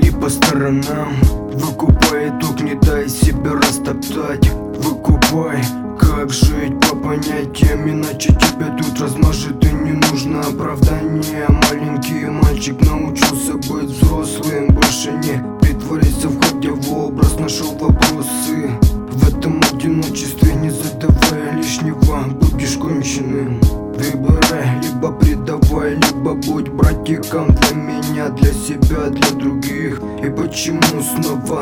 смотри по сторонам. Выкупай итог, не дай себя растоптать. Выкупай, как жить по понятиям, иначе тебя тут размажет и не нужно оправдание. Маленький мальчик научился быть взрослым, больше не притвориться, входя в образ, нашел вопросы. В этом одиночестве не задавая лишнего, будешь конченым. Выбирай, либо предавай, либо будь братиком. Для меня, для себя, для других. И почему снова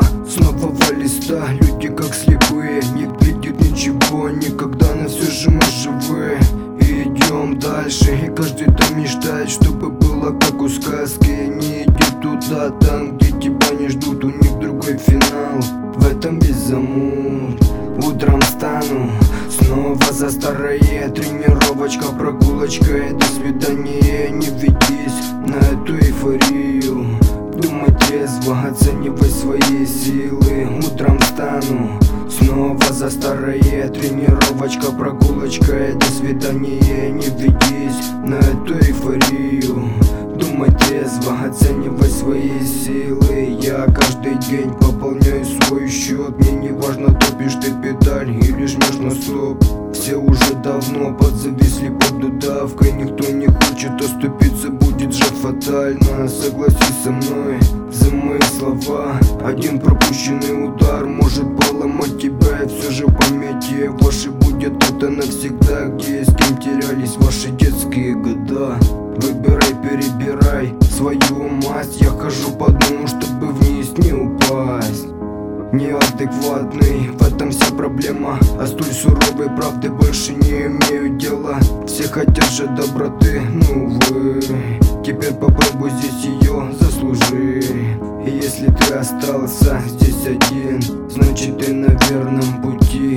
во листа люди как слепые, не видят ничего никогда, но все же мы живые. И идем дальше, и каждый там мечтает, чтобы было как у сказки. Не иди туда, там где тебя не ждут, у них другой финал. В этом весь замут. Утром встану снова за старое, тренировочка, прогулочка и до свидания. Не ведись на эту эйфорию, думай трезво, оценивай свои силы. Утром встану снова за старое, тренировочка, прогулочка и до свидания. Не ведись на эту эйфорию, думай трезво, оценивай свои силы. Я каждый день пополняю свой счет. Мне не важно, топишь ты педаль или жмешь на стоп. Все уже давно подзависли под удавкой. Никто не хочет оступиться, будет же фатально. Согласись со мной, за мои слова. Один пропущенный удар может поломать тебя. И все же поймите, ваши будет это навсегда. Где и с кем терялись ваши детские года. Выбирай, перебирай свою масть. Я хожу по дну, чтобы вниз не упасть. Неадекватный, в этом вся проблема. А столь суровой правды больше не имею дела. Все хотят же доброты, ну увы. Теперь попробуй здесь ее заслужи. И если ты остался здесь один, значит ты на верном пути.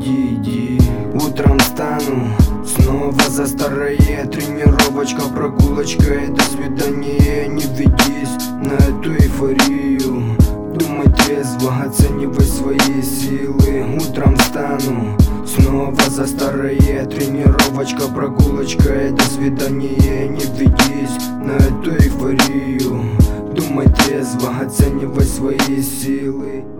Иди. Утром встану снова за старое, тренировочка, прогулочка и до свидания. Не ведись на эту эйфорию, думай трезво, оценивай свои силы. Утром встану снова за старое, тренировочка, прогулочка и до свидания. Не ведись на эту эйфорию, думай трезво, оценивай свои силы.